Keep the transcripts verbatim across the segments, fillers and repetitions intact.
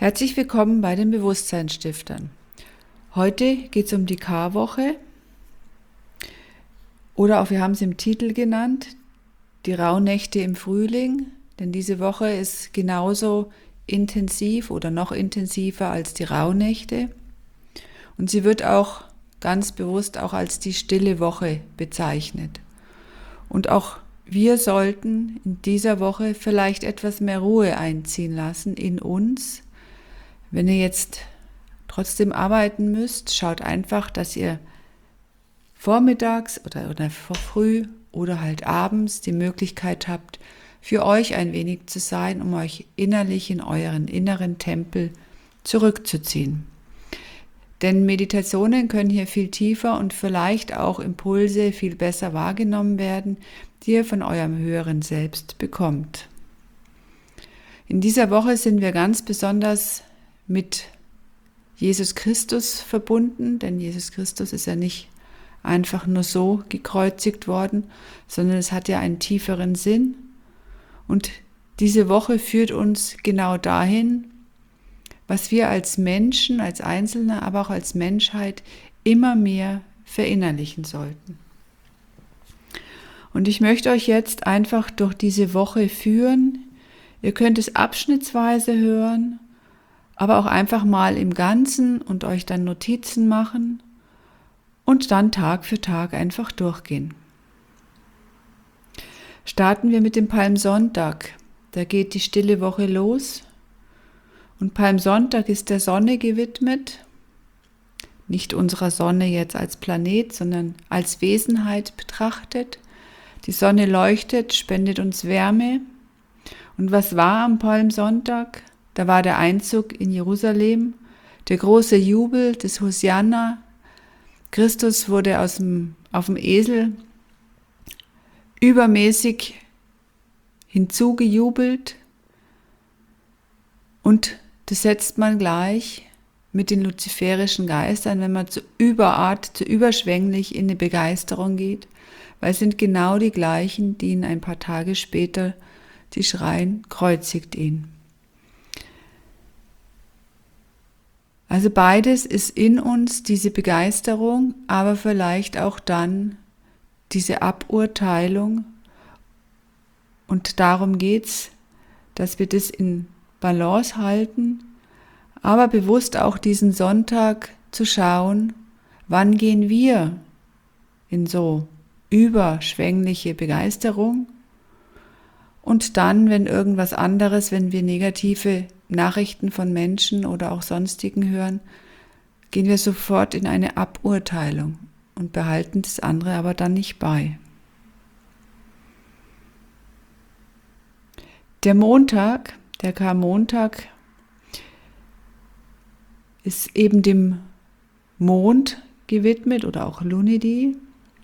Herzlich willkommen bei den Bewusstseinsstiftern. Heute geht es um die Karwoche oder auch, wir haben es im Titel genannt, die Rauhnächte im Frühling, denn diese Woche ist genauso intensiv oder noch intensiver als die Rauhnächte und sie wird auch ganz bewusst auch als die stille Woche bezeichnet. Und auch wir sollten in dieser Woche vielleicht etwas mehr Ruhe einziehen lassen in uns. Wenn ihr jetzt trotzdem arbeiten müsst, schaut einfach, dass ihr vormittags oder, oder früh oder halt abends die Möglichkeit habt, für euch ein wenig zu sein, um euch innerlich in euren inneren Tempel zurückzuziehen. Denn Meditationen können hier viel tiefer und vielleicht auch Impulse viel besser wahrgenommen werden, die ihr von eurem höheren Selbst bekommt. In dieser Woche sind wir ganz besonders mit Jesus Christus verbunden, denn Jesus Christus ist ja nicht einfach nur so gekreuzigt worden, sondern es hat ja einen tieferen Sinn. Und diese Woche führt uns genau dahin, was wir als Menschen, als Einzelne, aber auch als Menschheit immer mehr verinnerlichen sollten. Und ich möchte euch jetzt einfach durch diese Woche führen. Ihr könnt es abschnittsweise hören, aber auch einfach mal im Ganzen und euch dann Notizen machen und dann Tag für Tag einfach durchgehen. Starten wir mit dem Palmsonntag. Da geht die stille Woche los und Palmsonntag ist der Sonne gewidmet. Nicht unserer Sonne jetzt als Planet, sondern als Wesenheit betrachtet. Die Sonne leuchtet, spendet uns Wärme. Und was war am Palmsonntag? Da war der Einzug in Jerusalem, der große Jubel des Hosianna. Christus wurde aus dem, auf dem Esel übermäßig hinzugejubelt und das setzt man gleich mit den luziferischen Geistern, wenn man zu überart, zu überschwänglich in eine Begeisterung geht, weil es sind genau die gleichen, die ihn ein paar Tage später die schreien, kreuzigt ihn. Also beides ist in uns, diese Begeisterung, aber vielleicht auch dann diese Aburteilung. Und darum geht's, dass wir das in Balance halten, aber bewusst auch diesen Sonntag zu schauen, wann gehen wir in so überschwängliche Begeisterung und dann, wenn irgendwas anderes, wenn wir negative Nachrichten von Menschen oder auch sonstigen hören, gehen wir sofort in eine Aburteilung und behalten das andere aber dann nicht bei. Der Montag, der Karmontag, ist eben dem Mond gewidmet oder auch Lunedi.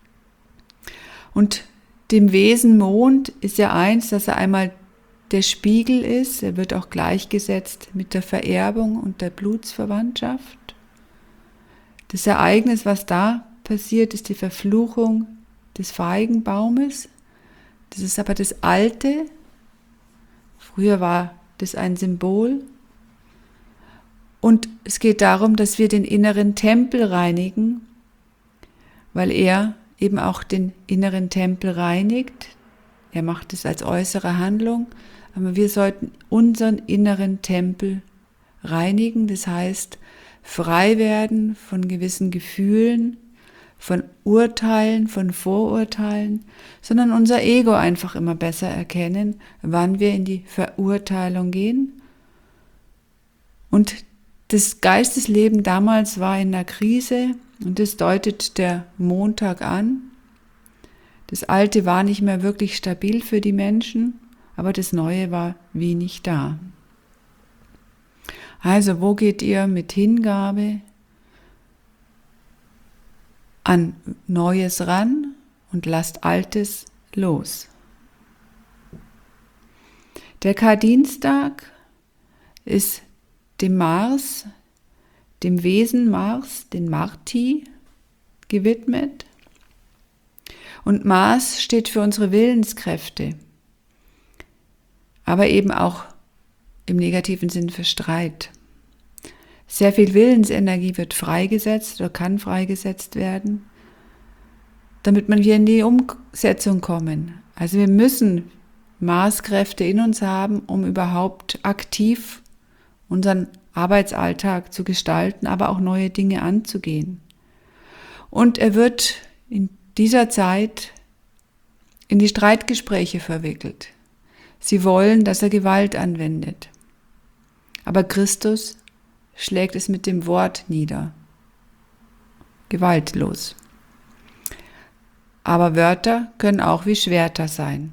Und dem Wesen Mond ist ja eins, dass er einmal der Spiegel ist, er wird auch gleichgesetzt mit der Vererbung und der Blutsverwandtschaft. Das Ereignis, was da passiert, ist die Verfluchung des Feigenbaumes. Das ist aber das Alte. Früher war das ein Symbol. Und es geht darum, dass wir den inneren Tempel reinigen, weil er eben auch den inneren Tempel reinigt. Er macht es als äußere Handlung. Aber wir sollten unseren inneren Tempel reinigen, das heißt frei werden von gewissen Gefühlen, von Urteilen, von Vorurteilen, sondern unser Ego einfach immer besser erkennen, wann wir in die Verurteilung gehen. Und das Geistesleben damals war in einer Krise und das deutet der Montag an. Das Alte war nicht mehr wirklich stabil für die Menschen, aber das Neue war wie nicht da. Also, wo geht ihr mit Hingabe an Neues ran und lasst Altes los? Der Kardienstag ist dem Mars, dem Wesen Mars, den Marti, gewidmet. Und Mars steht für unsere Willenskräfte. Aber eben auch im negativen Sinn für Streit. Sehr viel Willensenergie wird freigesetzt oder kann freigesetzt werden, damit wir in die Umsetzung kommen. Also wir müssen Marskräfte in uns haben, um überhaupt aktiv unseren Arbeitsalltag zu gestalten, aber auch neue Dinge anzugehen. Und er wird in dieser Zeit in die Streitgespräche verwickelt. Sie wollen, dass er Gewalt anwendet. Aber Christus schlägt es mit dem Wort nieder. Gewaltlos. Aber Wörter können auch wie Schwerter sein.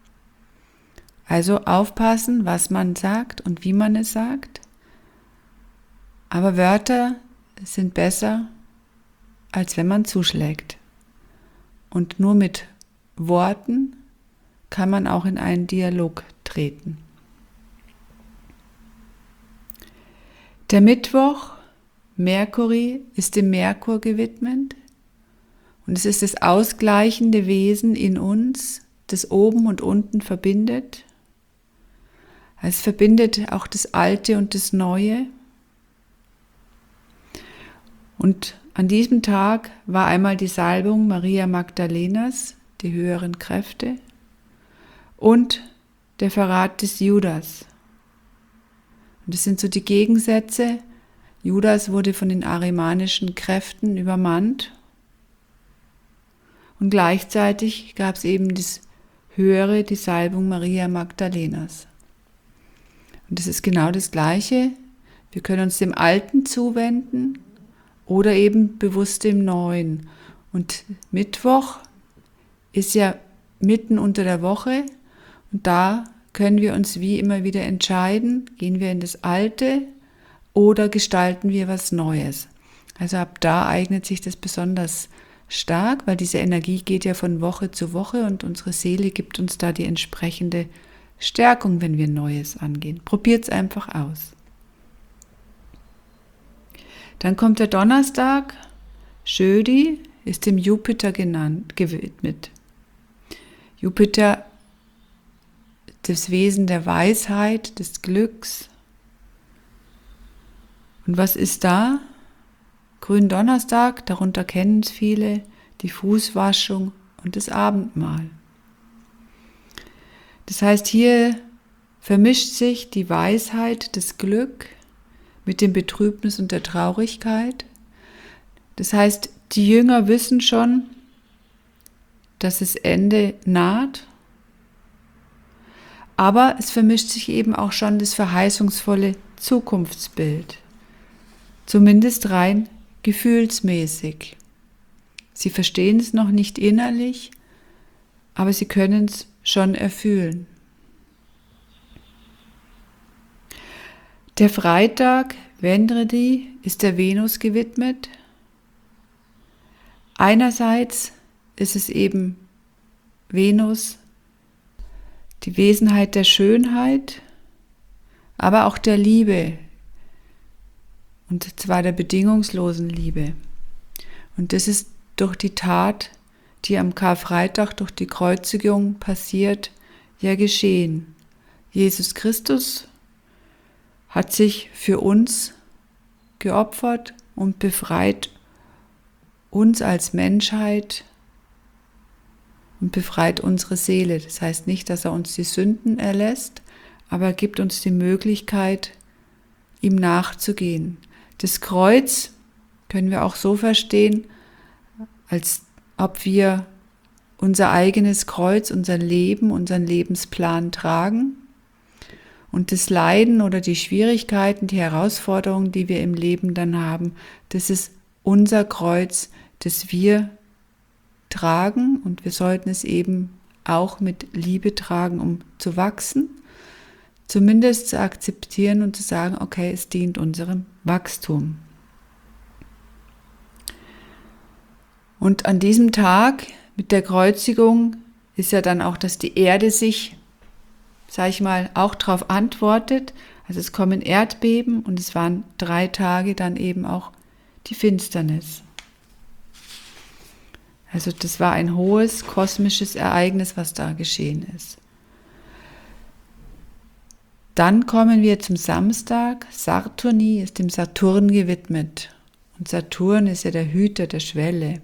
Also aufpassen, was man sagt und wie man es sagt. Aber Wörter sind besser, als wenn man zuschlägt. Und nur mit Worten kann man auch in einen Dialog treten. Der Mittwoch, Merkuri, ist dem Merkur gewidmet und es ist das ausgleichende Wesen in uns, das oben und unten verbindet. Es verbindet auch das Alte und das Neue. Und an diesem Tag war einmal die Salbung Maria Magdalenas, die höheren Kräfte, und der Verrat des Judas. Und das sind so die Gegensätze. Judas wurde von den arimanischen Kräften übermannt und gleichzeitig gab es eben das Höhere, die Salbung Maria Magdalenas. Und das ist genau das Gleiche. Wir können uns dem Alten zuwenden oder eben bewusst dem Neuen. Und Mittwoch ist ja mitten unter der Woche und da können wir uns wie immer wieder entscheiden, gehen wir in das Alte oder gestalten wir was Neues. Also ab da eignet sich das besonders stark, weil diese Energie geht ja von Woche zu Woche und unsere Seele gibt uns da die entsprechende Stärkung, wenn wir Neues angehen. Probiert es einfach aus. Dann kommt der Donnerstag, Schödi, ist dem Jupiter genannt, gewidmet. Jupiter, das Wesen der Weisheit, des Glücks. Und was ist da? Gründonnerstag, darunter kennen es viele, die Fußwaschung und das Abendmahl. Das heißt, hier vermischt sich die Weisheit, das Glück mit dem Betrübnis und der Traurigkeit. Das heißt, die Jünger wissen schon, dass das Ende naht, aber es vermischt sich eben auch schon das verheißungsvolle Zukunftsbild, zumindest rein gefühlsmäßig. Sie verstehen es noch nicht innerlich, aber sie können es schon erfühlen. Der Freitag, Vendredi, ist der Venus gewidmet. Einerseits ist es eben Venus, die Wesenheit der Schönheit, aber auch der Liebe, und zwar der bedingungslosen Liebe. Und das ist durch die Tat, die am Karfreitag durch die Kreuzigung passiert, ja geschehen. Jesus Christus hat sich für uns geopfert und befreit uns als Menschheit und befreit unsere Seele. Das heißt nicht, dass er uns die Sünden erlässt, aber er gibt uns die Möglichkeit, ihm nachzugehen. Das Kreuz können wir auch so verstehen, als ob wir unser eigenes Kreuz, unser Leben, unseren Lebensplan tragen und das Leiden oder die Schwierigkeiten, die Herausforderungen, die wir im Leben dann haben, das ist unser Kreuz, das wir tragen und wir sollten es eben auch mit Liebe tragen, um zu wachsen, zumindest zu akzeptieren und zu sagen, okay, es dient unserem Wachstum. Und an diesem Tag mit der Kreuzigung ist ja dann auch, dass die Erde sich, sag ich mal, auch darauf antwortet. Also es kommen Erdbeben und es waren drei Tage dann eben auch die Finsternis. Also das war ein hohes kosmisches Ereignis, was da geschehen ist. dann kommen wir zum Samstag. Saturni ist dem Saturn gewidmet. Und Saturn ist ja der Hüter der Schwelle.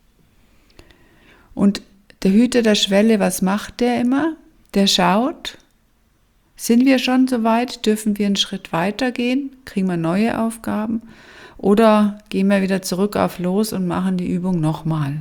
Und der Hüter der Schwelle, was macht der immer? Der schaut, sind wir schon so weit? Dürfen wir einen Schritt weiter gehen? Kriegen wir neue Aufgaben? Oder gehen wir wieder zurück auf los und machen die Übung nochmal?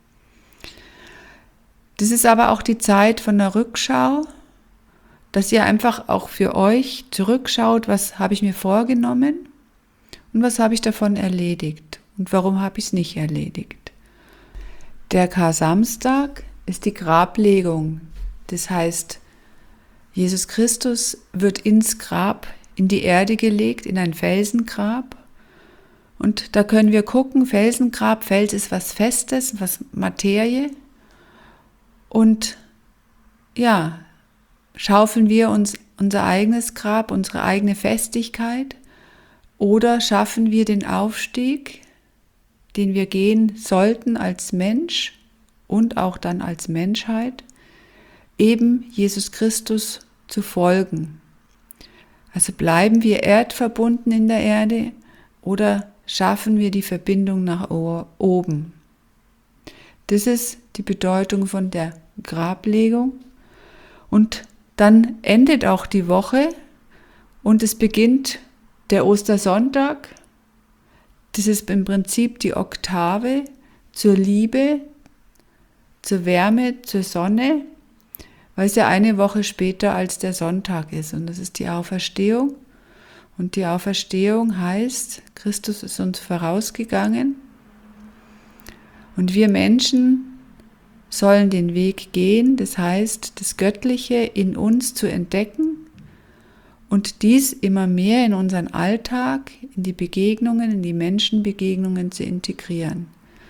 Das ist aber auch die Zeit von der Rückschau, dass ihr einfach auch für euch zurückschaut, was habe ich mir vorgenommen und was habe ich davon erledigt und warum habe ich es nicht erledigt. Der Kar-Samstag ist die Grablegung. Das heißt, Jesus Christus wird ins Grab, in die Erde gelegt, in ein Felsengrab. Und da können wir gucken, Felsengrab, Fels ist was Festes, was Materie. Und ja, schaufeln wir uns unser eigenes Grab, unsere eigene Festigkeit, oder schaffen wir den Aufstieg, den wir gehen sollten als Mensch und auch dann als Menschheit, eben Jesus Christus zu folgen. Also bleiben wir erdverbunden in der Erde oder schaffen wir die Verbindung nach oben. Das ist die Bedeutung von der Grablegung. Und dann endet auch die Woche und es beginnt der Ostersonntag. Das ist im Prinzip die Oktave zur Liebe, zur Wärme, zur Sonne, weil es ja eine Woche später als der Sonntag ist. Und das ist die Auferstehung. Und die Auferstehung heißt, Christus ist uns vorausgegangen. Und wir Menschen sollen den Weg gehen, das heißt, das Göttliche in uns zu entdecken und dies immer mehr in unseren Alltag, in die Begegnungen, in die Menschenbegegnungen zu integrieren.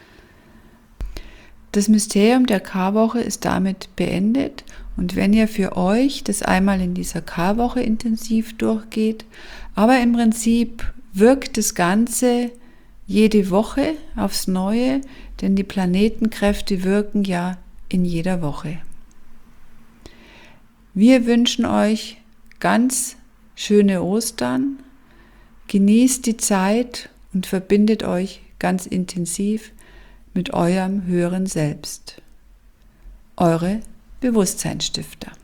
Das Mysterium der Karwoche ist damit beendet und wenn ihr für euch das einmal in dieser Karwoche intensiv durchgeht, aber im Prinzip wirkt das Ganze jede Woche aufs Neue, denn die Planetenkräfte wirken ja in jeder Woche. Wir wünschen euch ganz schöne Ostern, genießt die Zeit und verbindet euch ganz intensiv mit eurem höheren Selbst. Eure Bewusstseinsstifter.